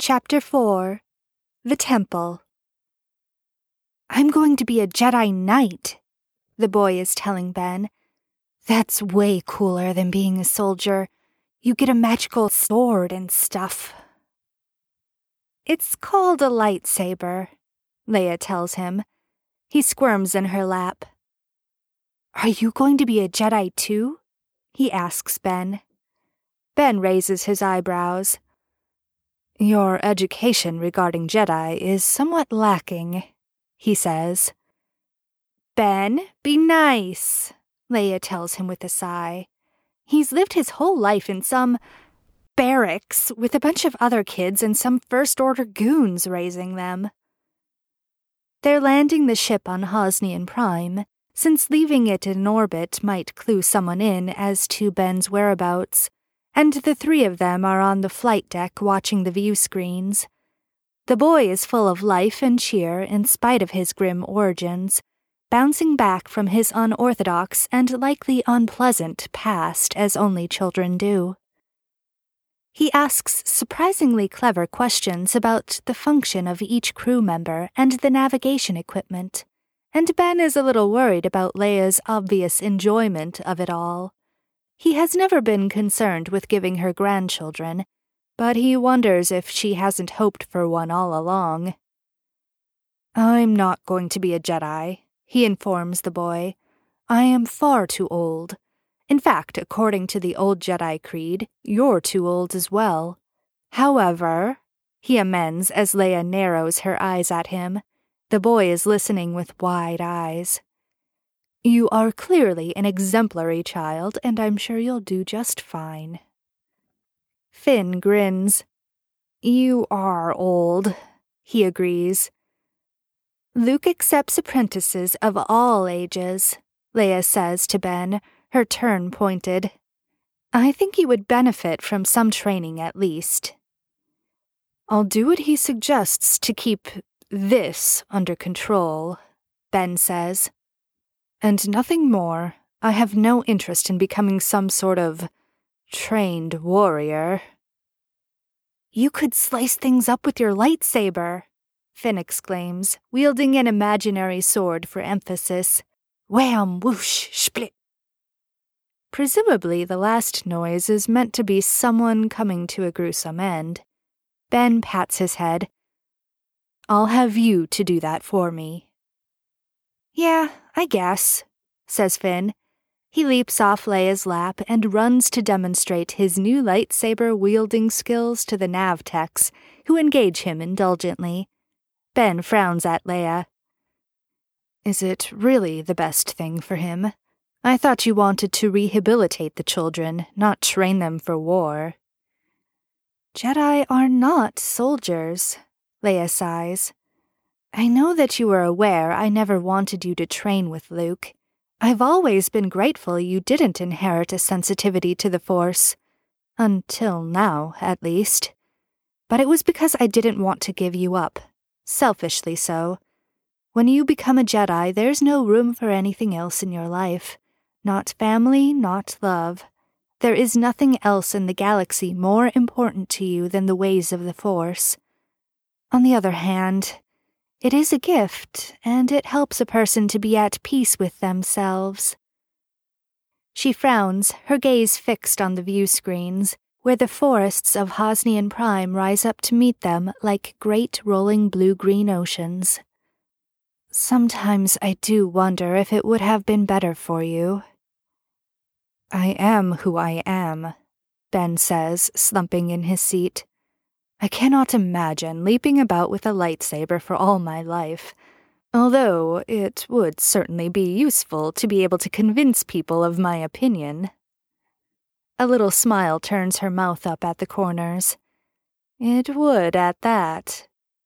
Chapter 4 The Temple. "I'm going to be a Jedi Knight," the boy is telling Ben. "That's way cooler than being a soldier. You get a magical sword and stuff." "It's called a lightsaber," Leia tells him. He squirms in her lap. "Are you going to be a Jedi too?" he asks Ben. Ben raises his eyebrows. "Your education regarding Jedi is somewhat lacking," he says. "Ben, be nice," Leia tells him with a sigh. He's lived his whole life in some barracks with a bunch of other kids and some first-order goons raising them. They're landing the ship on Hosnian Prime, since leaving it in orbit might clue someone in as to Ben's whereabouts, and the three of them are on the flight deck watching the view screens. The boy is full of life and cheer in spite of his grim origins, bouncing back from his unorthodox and likely unpleasant past as only children do. He asks surprisingly clever questions about the function of each crew member and the navigation equipment, and Ben is a little worried about Leia's obvious enjoyment of it all. He has never been concerned with giving her grandchildren, but he wonders if she hasn't hoped for one all along. "I'm not going to be a Jedi," he informs the boy. "I am far too old. In fact, according to the old Jedi Creed, you're too old as well. However," he amends as Leia narrows her eyes at him. The boy is listening with wide eyes. "You are clearly an exemplary child, and I'm sure you'll do just fine." Finn grins. "You are old," he agrees. "Luke accepts apprentices of all ages," Leia says to Ben, her turn pointed. "I think he would benefit from some training at least." "I'll do what he suggests to keep this under control," Ben says. "And nothing more. I have no interest in becoming some sort of trained warrior." "You could slice things up with your lightsaber," Finn exclaims, wielding an imaginary sword for emphasis. Wham, whoosh, split. Presumably the last noise is meant to be someone coming to a gruesome end. Ben pats his head. "I'll have you to do that for me." "Yeah, I guess," says Finn. He leaps off Leia's lap and runs to demonstrate his new lightsaber-wielding skills to the nav techs, who engage him indulgently. Ben frowns at Leia. "Is it really the best thing for him? I thought you wanted to rehabilitate the children, not train them for war." "Jedi are not soldiers," Leia sighs. "I know that you are aware I never wanted you to train with Luke. I've always been grateful you didn't inherit a sensitivity to the Force. Until now, at least. But it was because I didn't want to give you up. Selfishly so. When you become a Jedi, there's no room for anything else in your life. Not family, not love. There is nothing else in the galaxy more important to you than the ways of the Force. On the other hand, it is a gift, and it helps a person to be at peace with themselves." She frowns, her gaze fixed on the view screens, where the forests of Hosnian Prime rise up to meet them like great rolling blue-green oceans. "Sometimes I do wonder if it would have been better for you." "I am who I am," Ben says, slumping in his seat. "I cannot imagine leaping about with a lightsaber for all my life, although it would certainly be useful to be able to convince people of my opinion." A little smile turns her mouth up at the corners. "It would at that."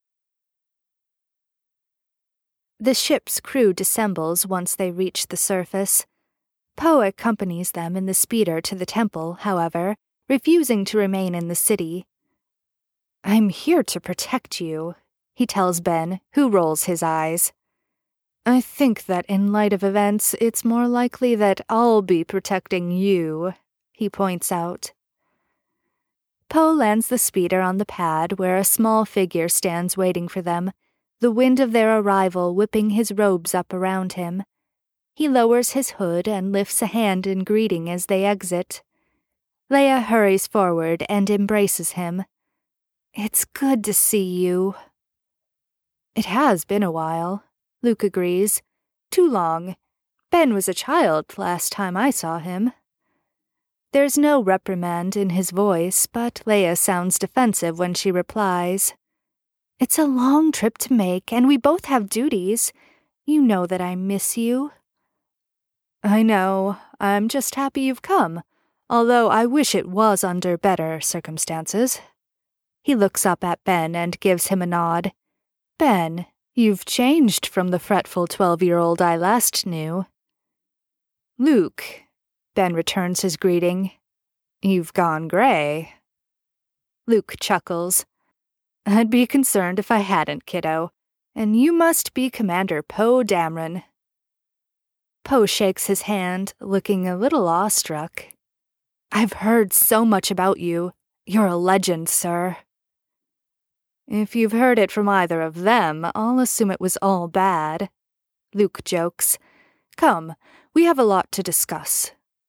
The ship's crew dissembles once they reach the surface. Poe accompanies them in the speeder to the temple, however, refusing to remain in the city. "I'm here to protect you," he tells Ben, who rolls his eyes. "I think that in light of events, it's more likely that I'll be protecting you," he points out. Poe lands the speeder on the pad where a small figure stands waiting for them, the wind of their arrival whipping his robes up around him. He lowers his hood and lifts a hand in greeting as they exit. Leia hurries forward and embraces him. "It's good to see you." "It has been a while," Luke agrees. "Too long. Ben was a child last time I saw him." There's no reprimand in his voice, but Leia sounds defensive when she replies, "It's a long trip to make, and we both have duties. You know that I miss you." "I know. I'm just happy you've come, although I wish it was under better circumstances." He looks up at Ben and gives him a nod. "Ben, you've changed from the fretful 12-year-old I last knew." "Luke," Ben returns his greeting, "you've gone gray." Luke chuckles. "I'd be concerned if I hadn't, kiddo. And you must be Commander Poe Dameron." Poe shakes his hand, looking a little awestruck. "I've heard so much about you. You're a legend, sir." "If you've heard it from either of them, I'll assume it was all bad," Luke jokes. "Come, we have a lot to discuss."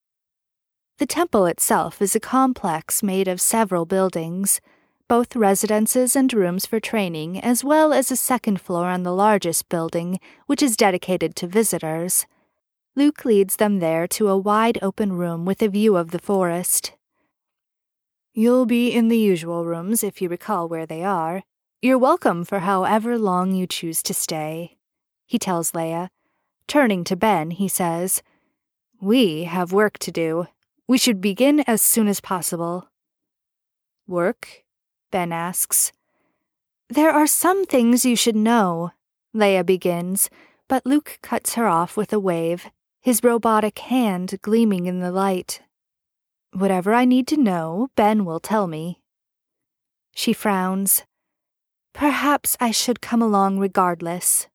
The temple itself is a complex made of several buildings, both residences and rooms for training, as well as a second floor on the largest building, which is dedicated to visitors. Luke leads them there to a wide open room with a view of the forest. "You'll be in the usual rooms if you recall where they are. You're welcome for however long you choose to stay," he tells Leia. Turning to Ben, he says, "We have work to do. We should begin as soon as possible." "Work?" Ben asks. "There are some things you should know," Leia begins, but Luke cuts her off with a wave, his robotic hand gleaming in the light. "Whatever I need to know, Ben will tell me." She frowns. "Perhaps I should come along regardless."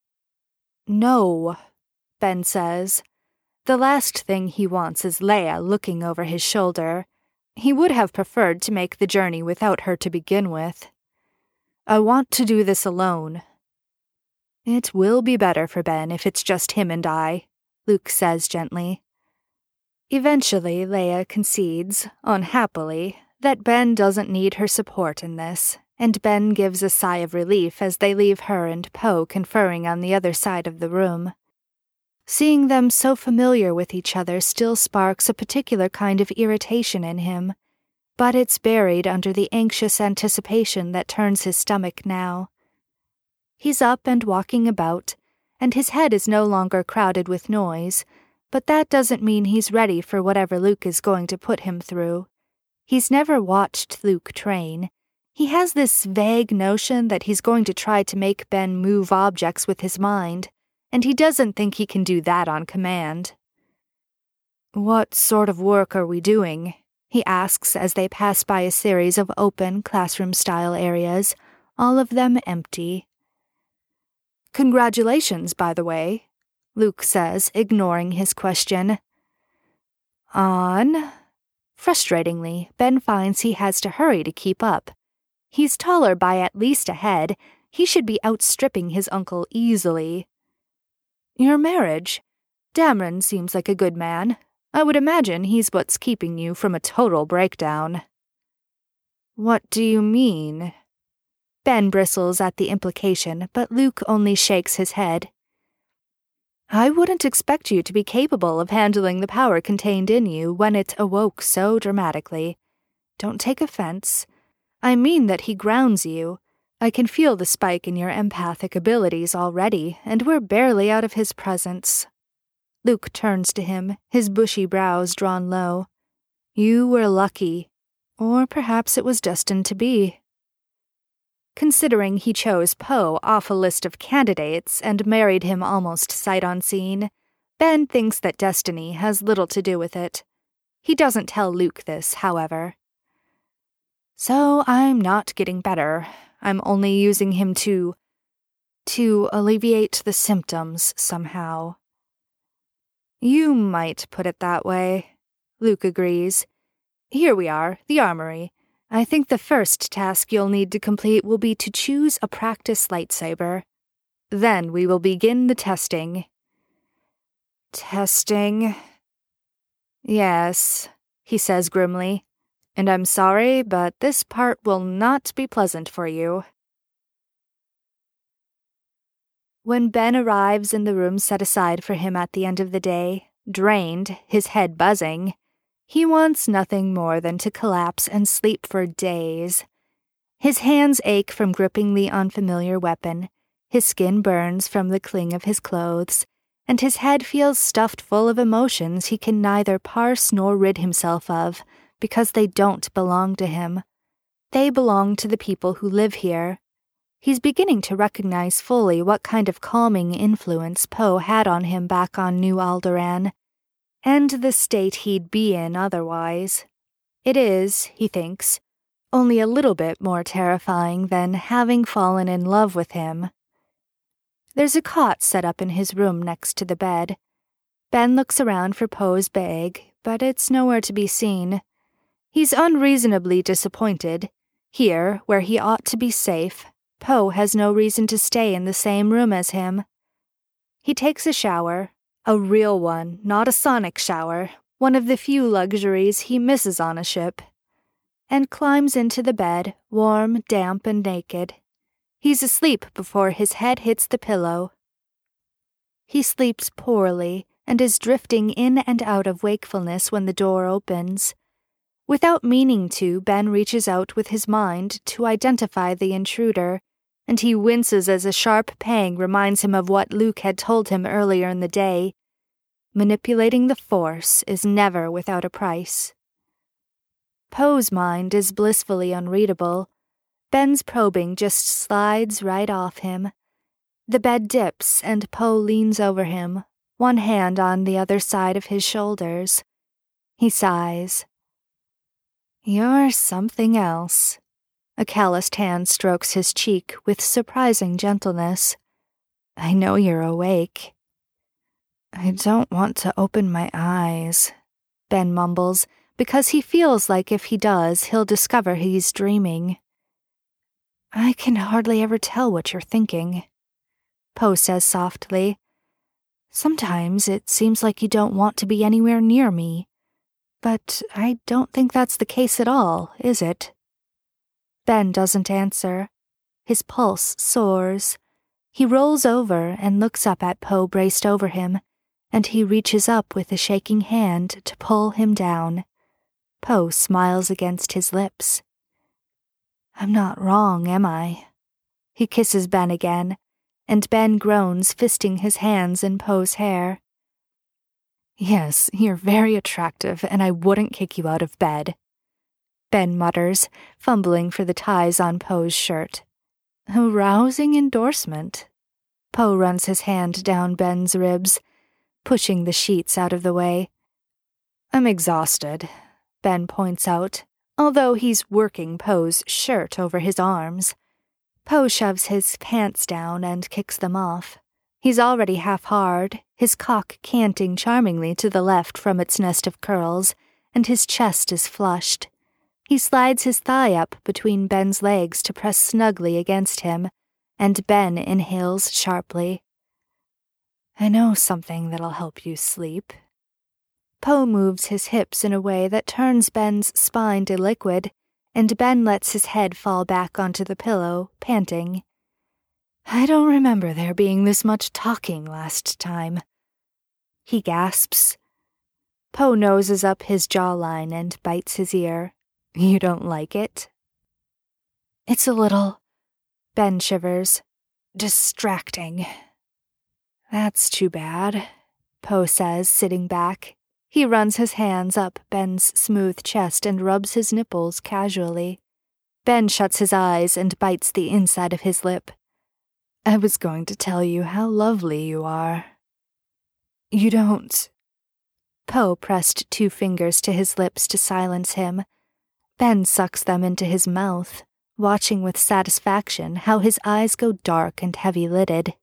"No," Ben says. The last thing he wants is Leia looking over his shoulder. He would have preferred to make the journey without her to begin with. "I want to do this alone." "It will be better for Ben if it's just him and I," Luke says gently. Eventually, Leia concedes, unhappily, that Ben doesn't need her support in this, and Ben gives a sigh of relief as they leave her and Poe conferring on the other side of the room. Seeing them so familiar with each other still sparks a particular kind of irritation in him, but it's buried under the anxious anticipation that turns his stomach now. He's up and walking about, and his head is no longer crowded with noise, but that doesn't mean he's ready for whatever Luke is going to put him through. He's never watched Luke train. He has this vague notion that he's going to try to make Ben move objects with his mind, and he doesn't think he can do that on command. "What sort of work are we doing?" he asks as they pass by a series of open classroom-style areas, all of them empty. "Congratulations, by the way," Luke says, ignoring his question. "On?" Frustratingly, Ben finds he has to hurry to keep up. He's taller by at least a head. He should be outstripping his uncle easily. "Your marriage. Dameron seems like a good man. I would imagine he's what's keeping you from a total breakdown." "What do you mean?" Ben bristles at the implication, but Luke only shakes his head. "I wouldn't expect you to be capable of handling the power contained in you when it awoke so dramatically. Don't take offense. I mean that he grounds you. I can feel the spike in your empathic abilities already, and we're barely out of his presence." Luke turns to him, his bushy brows drawn low. "You were lucky. Or perhaps it was destined to be." Considering he chose Poe off a list of candidates and married him almost sight unseen, Ben thinks that destiny has little to do with it. He doesn't tell Luke this, however. "So I'm not getting better. I'm only using him to alleviate the symptoms somehow." "You might put it that way," Luke agrees. "Here we are, the armory. I think the first task you'll need to complete will be to choose a practice lightsaber. Then we will begin the testing. Testing? Yes, he says grimly. And I'm sorry, but this part will not be pleasant for you. When Ben arrives in the room set aside for him at the end of the day, drained, his head buzzing, he wants nothing more than to collapse and sleep for days. His hands ache from gripping the unfamiliar weapon, his skin burns from the cling of his clothes, and his head feels stuffed full of emotions he can neither parse nor rid himself of, because they don't belong to him. They belong to the people who live here. He's beginning to recognize fully what kind of calming influence Poe had on him back on New Alderaan, and the state he'd be in otherwise. It is, he thinks, only a little bit more terrifying than having fallen in love with him. There's a cot set up in his room next to the bed. Ben looks around for Poe's bag, but it's nowhere to be seen. He's unreasonably disappointed. Here, where he ought to be safe, Poe has no reason to stay in the same room as him. He takes a shower, a real one, not a sonic shower, one of the few luxuries he misses on a ship, and climbs into the bed, warm, damp, and naked. He's asleep before his head hits the pillow. He sleeps poorly and is drifting in and out of wakefulness when the door opens. Without meaning to, Ben reaches out with his mind to identify the intruder, and he winces as a sharp pang reminds him of what Luke had told him earlier in the day. Manipulating the Force is never without a price. Poe's mind is blissfully unreadable. Ben's probing just slides right off him. The bed dips and Poe leans over him, one hand on the other side of his shoulders. He sighs. You're something else. A calloused hand strokes his cheek with surprising gentleness. I know you're awake. I don't want to open my eyes, Ben mumbles, because he feels like if he does, he'll discover he's dreaming. I can hardly ever tell what you're thinking, Poe says softly. Sometimes it seems like you don't want to be anywhere near me. But I don't think that's the case at all, is it? Ben doesn't answer. His pulse soars. He rolls over and looks up at Poe braced over him, and he reaches up with a shaking hand to pull him down. Poe smiles against his lips. I'm not wrong, am I? He kisses Ben again, and Ben groans, fisting his hands in Poe's hair. Yes, you're very attractive, and I wouldn't kick you out of bed, Ben mutters, fumbling for the ties on Poe's shirt. A rousing endorsement. Poe runs his hand down Ben's ribs, pushing the sheets out of the way. I'm exhausted, Ben points out, although he's working Poe's shirt over his arms. Poe shoves his pants down and kicks them off. He's already half hard, his cock canting charmingly to the left from its nest of curls, and his chest is flushed. He slides his thigh up between Ben's legs to press snugly against him, and Ben inhales sharply. I know something that'll help you sleep. Poe moves his hips in a way that turns Ben's spine to liquid, and Ben lets his head fall back onto the pillow, panting. I don't remember there being this much talking last time. He gasps. Poe noses up his jawline and bites his ear. You don't like it? It's a little, Ben shivers, distracting. That's too bad, Poe says, sitting back. He runs his hands up Ben's smooth chest and rubs his nipples casually. Ben shuts his eyes and bites the inside of his lip. I was going to tell you how lovely you are. You don't. Poe pressed 2 fingers to his lips to silence him. Ben sucks them into his mouth, watching with satisfaction how his eyes go dark and heavy-lidded.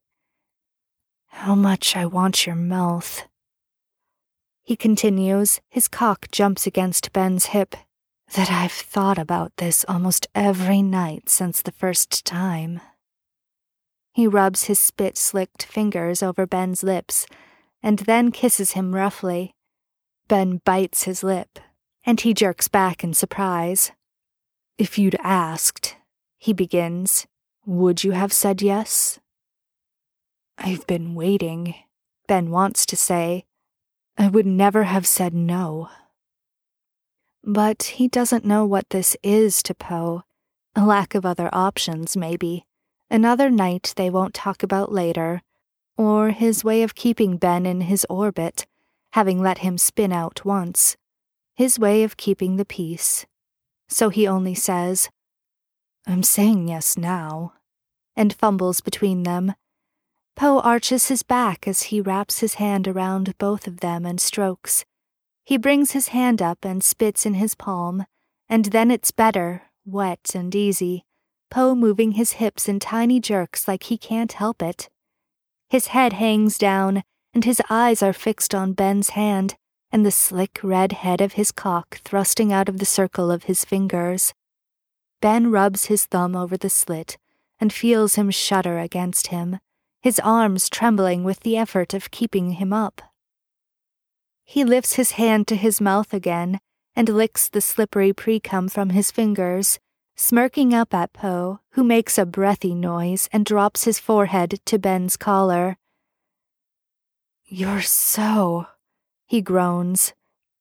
How much I want your mouth. He continues, his cock jumps against Ben's hip. that I've thought about this almost every night since the first time. He rubs his spit-slicked fingers over Ben's lips and then kisses him roughly. Ben bites his lip, and he jerks back in surprise. If you'd asked, he begins, would you have said yes? I've been waiting, Ben wants to say. I would never have said no. But he doesn't know what this is to Poe. A lack of other options, maybe. Another night they won't talk about later. Or his way of keeping Ben in his orbit, having let him spin out once. His way of keeping the peace. So he only says, I'm saying yes now, and fumbles between them. Poe arches his back as he wraps his hand around both of them and strokes. He brings his hand up and spits in his palm, and then it's better, wet and easy, Poe moving his hips in tiny jerks like he can't help it. His head hangs down, and his eyes are fixed on Ben's hand, and the slick red head of his cock thrusting out of the circle of his fingers. Ben rubs his thumb over the slit, and feels him shudder against him, his arms trembling with the effort of keeping him up. He lifts his hand to his mouth again, and licks the slippery pre-cum from his fingers, smirking up at Poe, who makes a breathy noise and drops his forehead to Ben's collar. You're so... he groans.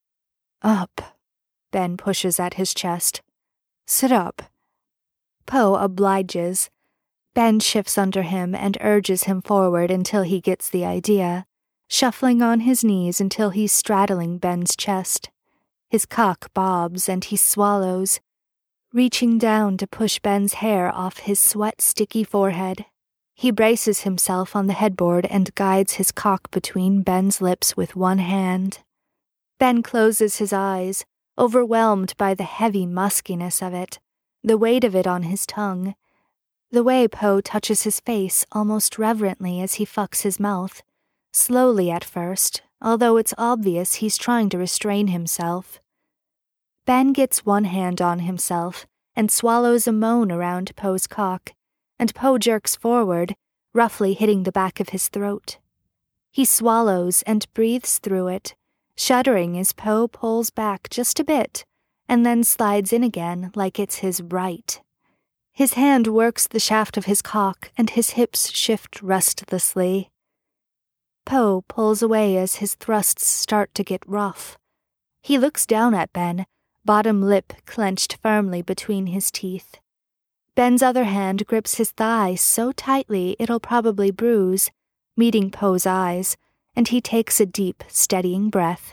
Up. Ben pushes at his chest. Sit up. Poe obliges. Ben shifts under him and urges him forward until he gets the idea, shuffling on his knees until he's straddling Ben's chest. His cock bobs and he swallows, reaching down to push Ben's hair off his sweat-sticky forehead. He braces himself on the headboard and guides his cock between Ben's lips with one hand. Ben closes his eyes, overwhelmed by the heavy muskiness of it, the weight of it on his tongue, the way Poe touches his face almost reverently as he fucks his mouth, slowly at first, although it's obvious he's trying to restrain himself. Ben gets one hand on himself and swallows a moan around Poe's cock, and Poe jerks forward, roughly hitting the back of his throat. He swallows and breathes through it, shuddering as Poe pulls back just a bit, and then slides in again like it's his right. His hand works the shaft of his cock, and his hips shift restlessly. Poe pulls away as his thrusts start to get rough. He looks down at Ben, bottom lip clenched firmly between his teeth. Ben's other hand grips his thigh so tightly it'll probably bruise, meeting Poe's eyes, and he takes a deep, steadying breath.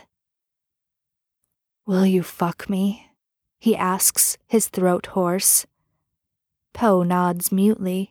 Will you fuck me? He asks, his throat hoarse. Poe nods mutely.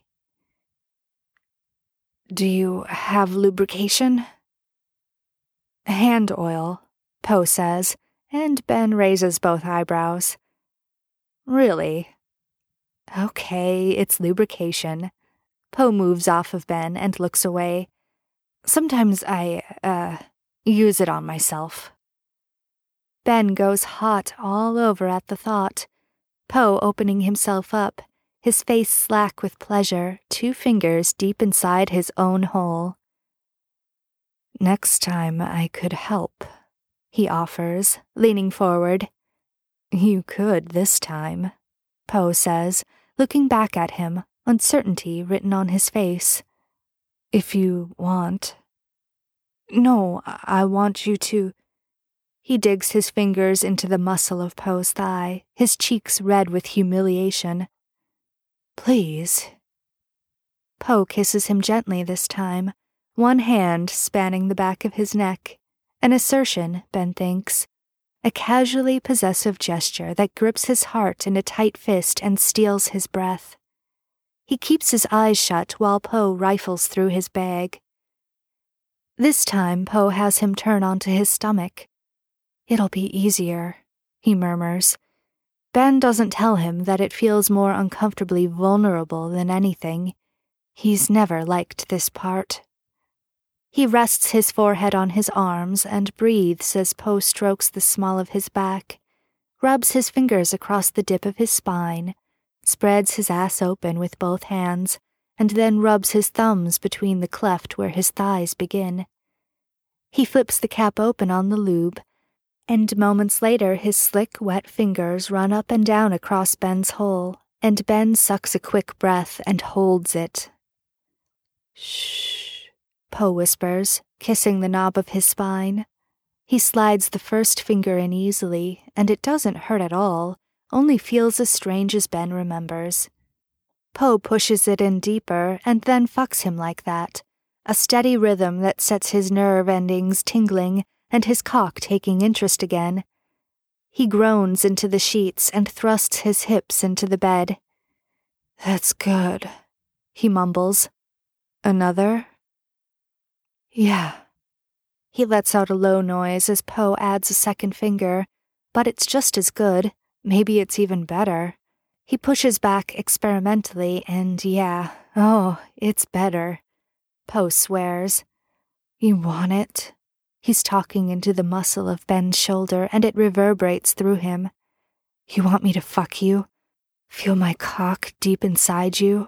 Do you have lubrication? Hand oil, Poe says, and Ben raises both eyebrows. Really? Okay, it's lubrication. Poe moves off of Ben and looks away. Sometimes I, use it on myself. Ben goes hot all over at the thought, Poe opening himself up, his face slack with pleasure, 2 fingers deep inside his own hole. Next time I could help, he offers, leaning forward. You could this time, Poe says, looking back at him, uncertainty written on his face. If you want. No, I want you to... He digs his fingers into the muscle of Poe's thigh, his cheeks red with humiliation. Please. Poe kisses him gently this time, one hand spanning the back of his neck, an assertion, Ben thinks, a casually possessive gesture that grips his heart in a tight fist and steals his breath. He keeps his eyes shut while Poe rifles through his bag. This time Poe has him turn onto his stomach. It'll be easier, he murmurs. Ben doesn't tell him that it feels more uncomfortably vulnerable than anything. He's never liked this part. He rests his forehead on his arms and breathes as Poe strokes the small of his back, rubs his fingers across the dip of his spine, spreads his ass open with both hands, and then rubs his thumbs between the cleft where his thighs begin. He flips the cap open on the lube, and moments later his slick, wet fingers run up and down across Ben's hole, and Ben sucks a quick breath and holds it. "Shh," Poe whispers, kissing the knob of his spine. He slides the first finger in easily, and it doesn't hurt at all, only feels as strange as Ben remembers. Poe pushes it in deeper and then fucks him like that, a steady rhythm that sets his nerve endings tingling and his cock taking interest again. He groans into the sheets and thrusts his hips into the bed. "That's good," he mumbles. "Another?" "Yeah." He lets out a low noise as Poe adds a second finger, but it's just as good, maybe it's even better. He pushes back experimentally and it's better. Poe swears. "You want it?" He's talking into the muscle of Ben's shoulder and it reverberates through him. "You want me to fuck you? Feel my cock deep inside you?"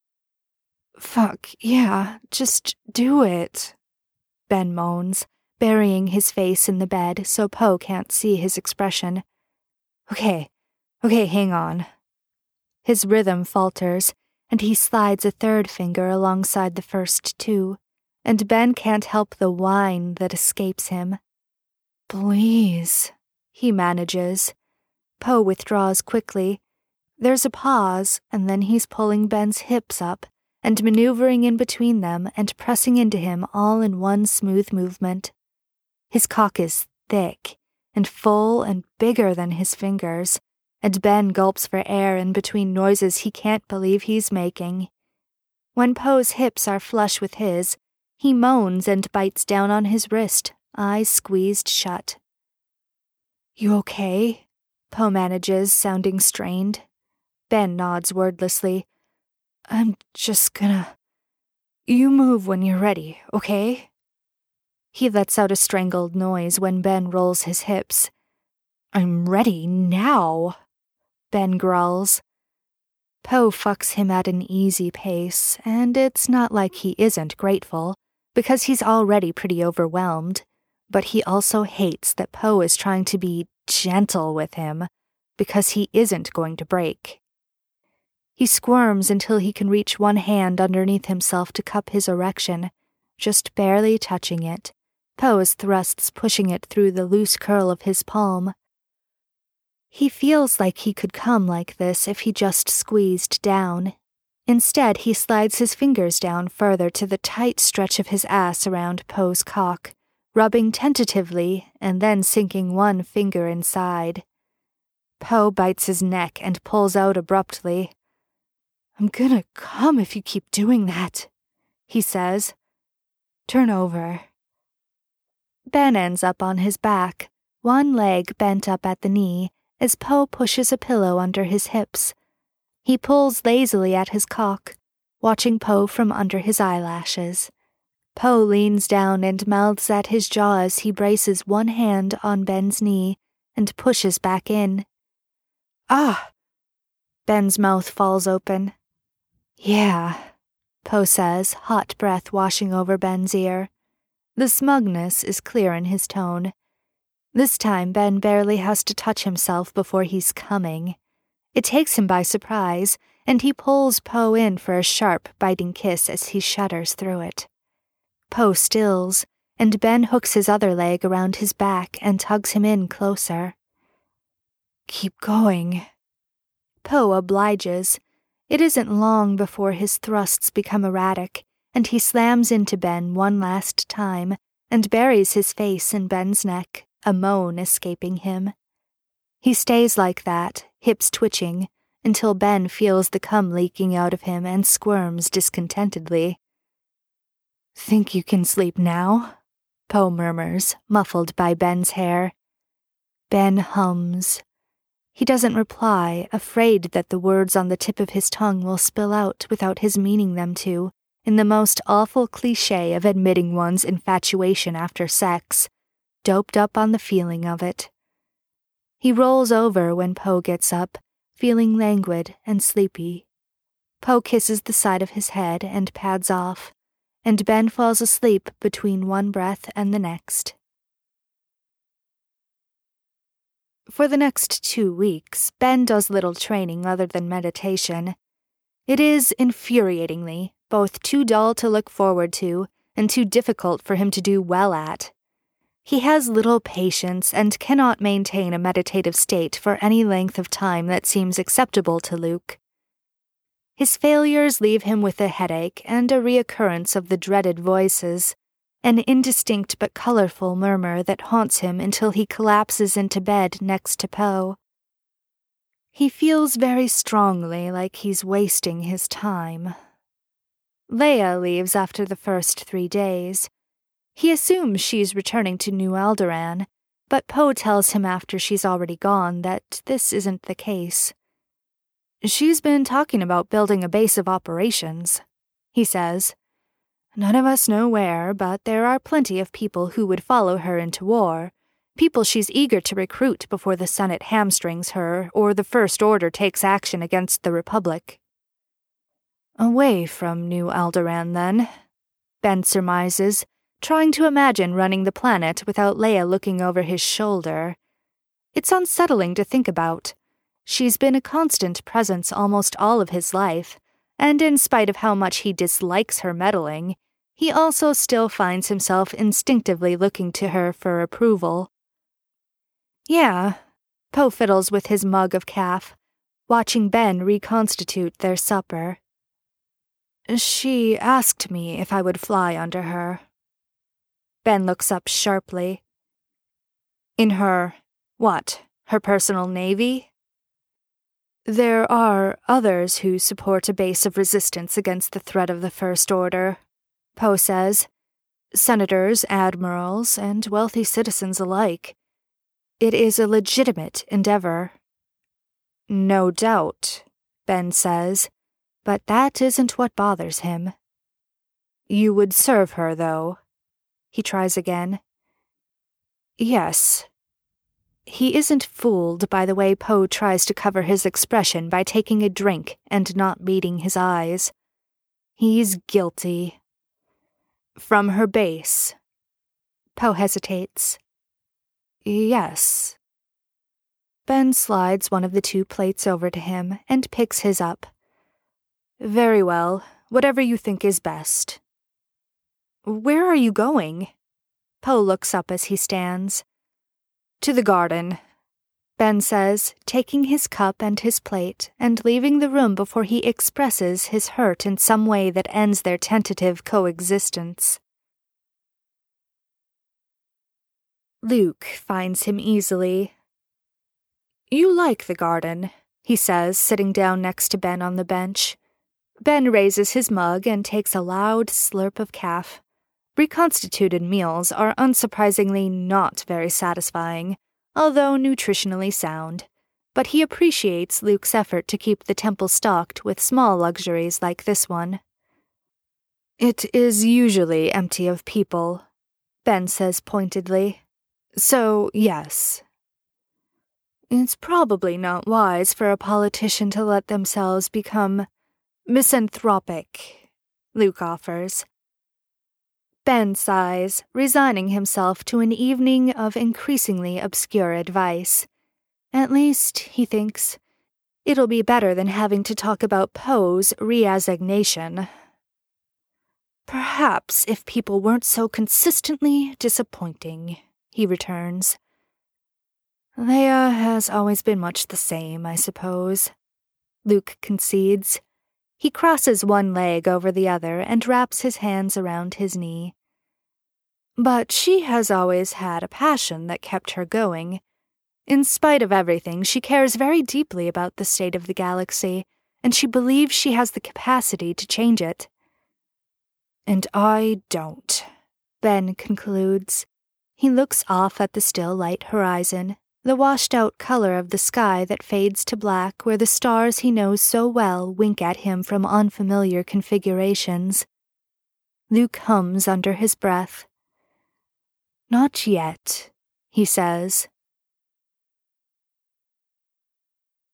"Fuck, yeah, just do it," Ben moans, burying his face in the bed so Poe can't see his expression. Okay, hang on." His rhythm falters, and he slides a third finger alongside the first two, and Ben can't help the whine that escapes him. "Please," he manages. Poe withdraws quickly. There's a pause, and then he's pulling Ben's hips up and maneuvering in between them and pressing into him all in one smooth movement. His cock is thick and full and bigger than his fingers, and Ben gulps for air in between noises he can't believe he's making. When Poe's hips are flush with his, he moans and bites down on his wrist, eyes squeezed shut. "You okay?" Poe manages, sounding strained. Ben nods wordlessly. "I'm just gonna... You move when you're ready, okay?" He lets out a strangled noise when Ben rolls his hips. "I'm ready now," Ben growls. Poe fucks him at an easy pace, and it's not like he isn't grateful, because he's already pretty overwhelmed, but he also hates that Poe is trying to be gentle with him, because he isn't going to break. He squirms until he can reach one hand underneath himself to cup his erection, just barely touching it, Poe's thrusts pushing it through the loose curl of his palm. He feels like he could come like this if he just squeezed down. Instead, he slides his fingers down further to the tight stretch of his ass around Poe's cock, rubbing tentatively and then sinking one finger inside. Poe bites his neck and pulls out abruptly. "I'm gonna come if you keep doing that," he says. "Turn over." Ben ends up on his back, one leg bent up at the knee, as Poe pushes a pillow under his hips. He pulls lazily at his cock, watching Poe from under his eyelashes. Poe leans down and mouths at his jaw as he braces one hand on Ben's knee and pushes back in. "Ah!" Ben's mouth falls open. "Yeah," Poe says, hot breath washing over Ben's ear. The smugness is clear in his tone. This time Ben barely has to touch himself before he's coming. It takes him by surprise, and he pulls Poe in for a sharp, biting kiss as he shudders through it. Poe stills, and Ben hooks his other leg around his back and tugs him in closer. "Keep going." Poe obliges. It isn't long before his thrusts become erratic, and he slams into Ben one last time and buries his face in Ben's neck, a moan escaping him. He stays like that, hips twitching, until Ben feels the cum leaking out of him and squirms discontentedly. "Think you can sleep now?" Poe murmurs, muffled by Ben's hair. Ben hums. He doesn't reply, afraid that the words on the tip of his tongue will spill out without his meaning them to, in the most awful cliché of admitting one's infatuation after sex, doped up on the feeling of it. He rolls over when Poe gets up, feeling languid and sleepy. Poe kisses the side of his head and pads off, and Ben falls asleep between one breath and the next. For the next 2 weeks, Ben does little training other than meditation. It is, infuriatingly, both too dull to look forward to and too difficult for him to do well at. He has little patience and cannot maintain a meditative state for any length of time that seems acceptable to Luke. His failures leave him with a headache and a reoccurrence of the dreaded voices, an indistinct but colorful murmur that haunts him until he collapses into bed next to Poe. He feels very strongly like he's wasting his time. Leia leaves after the first 3 days. He assumes she's returning to New Alderaan, but Poe tells him after she's already gone that this isn't the case. "She's been talking about building a base of operations," he says. "None of us know where, but there are plenty of people who would follow her into war, people she's eager to recruit before the Senate hamstrings her or the First Order takes action against the Republic." "Away from New Alderaan, then," Ben surmises, trying to imagine running the planet without Leia looking over his shoulder. It's unsettling to think about. She's been a constant presence almost all of his life, and in spite of how much he dislikes her meddling, he also still finds himself instinctively looking to her for approval. "Yeah," Poe fiddles with his mug of caf, watching Ben reconstitute their supper. "She asked me if I would fly under her." Ben looks up sharply. "In her, what, her personal navy?" "There are others who support a base of resistance against the threat of the First Order," Poe says. "Senators, admirals, and wealthy citizens alike. It is a legitimate endeavor." "No doubt," Ben says, but that isn't what bothers him. "You would serve her, though?" He tries again. "Yes." He isn't fooled by the way Poe tries to cover his expression by taking a drink and not meeting his eyes. He's guilty. "From her base?" Poe hesitates. "Yes." Ben slides one of the 2 plates over to him and picks his up. "Very well, whatever you think is best." "Where are you going?" Poe looks up as he stands. "To the garden," Ben says, taking his cup and his plate and leaving the room before he expresses his hurt in some way that ends their tentative coexistence. Luke finds him easily. "You like the garden," he says, sitting down next to Ben on the bench. Ben raises his mug and takes a loud slurp of caf. Reconstituted meals are unsurprisingly not very satisfying, although nutritionally sound, but he appreciates Luke's effort to keep the temple stocked with small luxuries like this one. "It is usually empty of people," Ben says pointedly. "So, yes." "It's probably not wise for a politician to let themselves become misanthropic," Luke offers. Ben sighs, resigning himself to an evening of increasingly obscure advice. At least, he thinks, it'll be better than having to talk about Poe's reassignation. "Perhaps if people weren't so consistently disappointing," he returns. "Leia has always been much the same, I suppose," Luke concedes. He crosses one leg over the other and wraps his hands around his knee. "But she has always had a passion that kept her going. In spite of everything, she cares very deeply about the state of the galaxy, and she believes she has the capacity to change it." "And I don't," Ben concludes. He looks off at the still light horizon, the washed-out color of the sky that fades to black where the stars he knows so well wink at him from unfamiliar configurations. Luke hums under his breath. "Not yet," he says.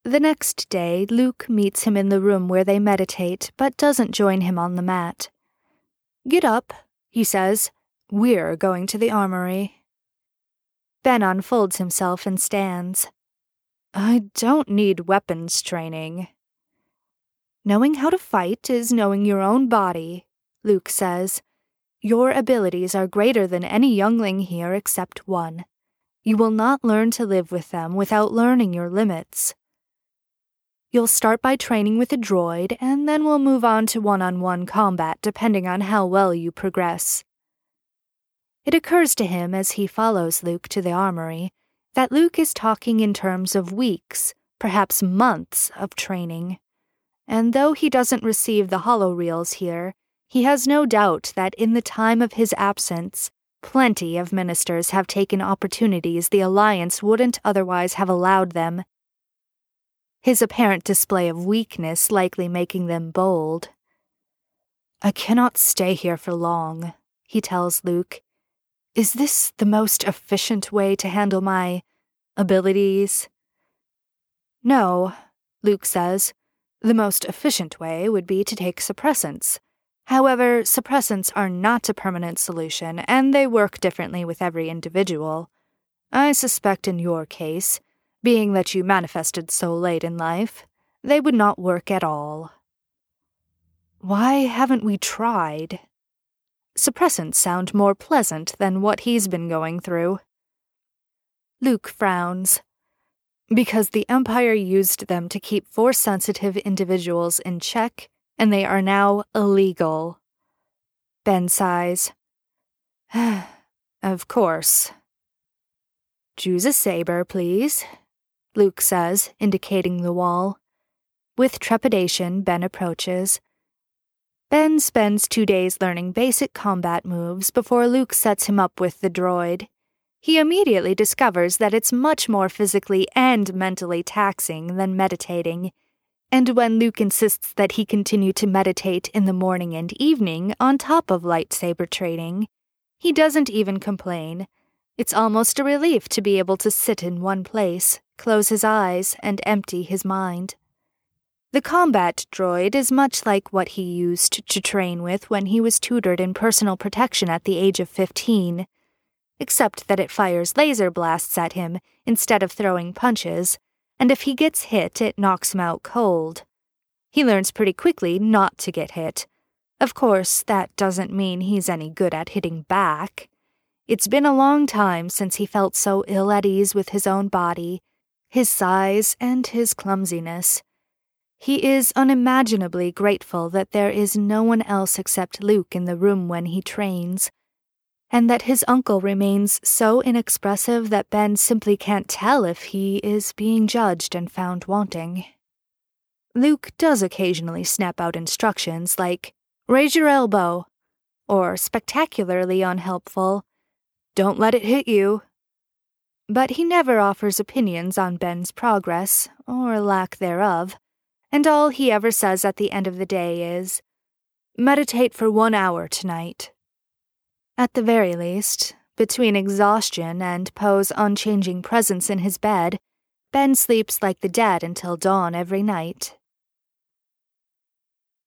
The next day, Luke meets him in the room where they meditate, but doesn't join him on the mat. "Get up," he says. "We're going to the armory." Ben unfolds himself and stands. "I don't need weapons training." "Knowing how to fight is knowing your own body," Luke says. "Your abilities are greater than any youngling here except one. You will not learn to live with them without learning your limits. You'll start by training with a droid, and then we'll move on to one-on-one combat depending on how well you progress." It occurs to him as he follows Luke to the armory that Luke is talking in terms of weeks, perhaps months, of training. And though he doesn't receive the holoreels here, he has no doubt that in the time of his absence, plenty of ministers have taken opportunities the Alliance wouldn't otherwise have allowed them. His apparent display of weakness likely making them bold. "I cannot stay here for long," he tells Luke. "Is this the most efficient way to handle my abilities?" "No," Luke says. "The most efficient way would be to take suppressants. However, suppressants are not a permanent solution, and they work differently with every individual. I suspect in your case, being that you manifested so late in life, they would not work at all." "Why haven't we tried?" Suppressants sound more pleasant than what he's been going through. Luke frowns. "Because the Empire used them to keep Force-sensitive individuals in check, and they are now illegal." Ben sighs. "Of course." "Choose a saber, please," Luke says, indicating the wall. With trepidation, Ben approaches. Ben spends 2 days learning basic combat moves before Luke sets him up with the droid. He immediately discovers that it's much more physically and mentally taxing than meditating, and when Luke insists that he continue to meditate in the morning and evening on top of lightsaber training, he doesn't even complain. It's almost a relief to be able to sit in one place, close his eyes, and empty his mind. The combat droid is much like what he used to train with when he was tutored in personal protection at the age of 15, except that it fires laser blasts at him instead of throwing punches, and if he gets hit, it knocks him out cold. He learns pretty quickly not to get hit. Of course, that doesn't mean he's any good at hitting back. It's been a long time since he felt so ill at ease with his own body, his size, and his clumsiness. He is unimaginably grateful that there is no one else except Luke in the room when he trains, and that his uncle remains so inexpressive that Ben simply can't tell if he is being judged and found wanting. Luke does occasionally snap out instructions like, "Raise your elbow," or spectacularly unhelpful, "Don't let it hit you." But he never offers opinions on Ben's progress, or lack thereof, and all he ever says at the end of the day is, "Meditate for 1 hour tonight." At the very least, between exhaustion and Poe's unchanging presence in his bed, Ben sleeps like the dead until dawn every night.